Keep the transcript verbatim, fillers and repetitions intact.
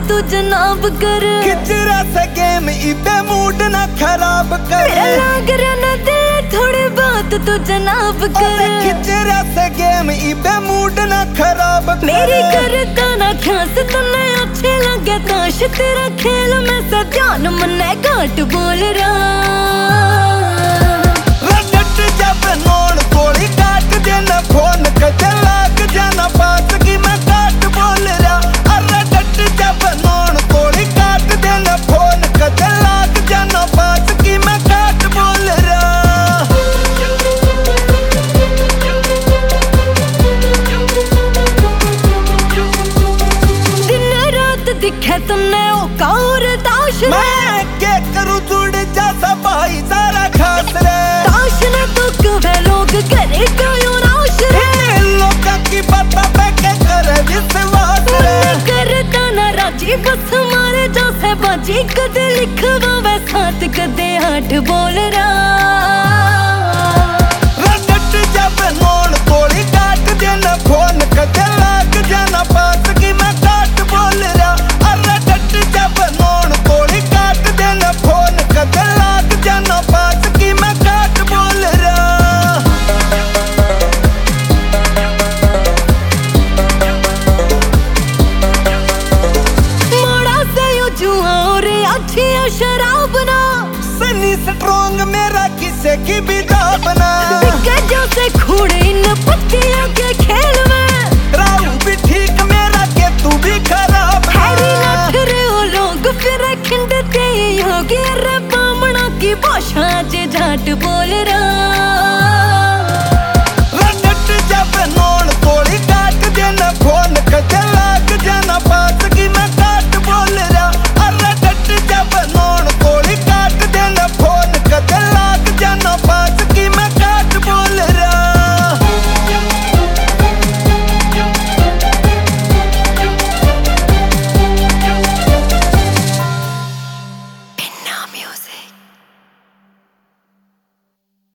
तू जनाब कर। खिचरा सा गेम इबे मूड ना खराब कर। मेरा लाग रहा ना दिल थोड़ी बात तू जनाब कर। खिचरा सा गेम इबे मूड ना खराब कर। मेरी करता ना खास तन्ने अच्छे लगे ताश तेरा खेल में सब जान मन्ने घाट बोल रहा। रटट जब नोन गोली काट देना फोन कदे लाग जाना पास की मैं काट बोल रहा। अरे रटट जब नोन गोली काट देना फोन कदे लाग जाना पास की मैं काट बोल रहा। दिन रात दिखे तुमने ओ कौर ताश मैं क्या करूं जुड़ जैसा भाई सारा खास रे। ताश ने तो कहे लोग करे क्यों नाश रे। लोका की बाता पे के करे विश्वास रे। करता ना राजी बस मारे जैसे बाजी कदे लिखवा वे साथ कदे आठ बोल रहा। रटट जब नोन गोली काट देना फोन कदे लाग जाना पास की मैं काट बोल रहा। अरे रटट जब नोन गोली काट देना फोन कदे लाग जाना पास की मैं काट बोल रहा। मोड़ा से यू जुआ और अच्छी शराब ना। सनी स्ट्रॉन्ग मेरा किसे की भी दाबना। जैसे खूड़े इन पत्तियों के खेल में। राहु भी ठीक मेरा के तू भी खराब ना। हैरी नठ रे ओ लोग फिर खिंडते योगी रे बामणा की भाषा च झाट बोल रहा।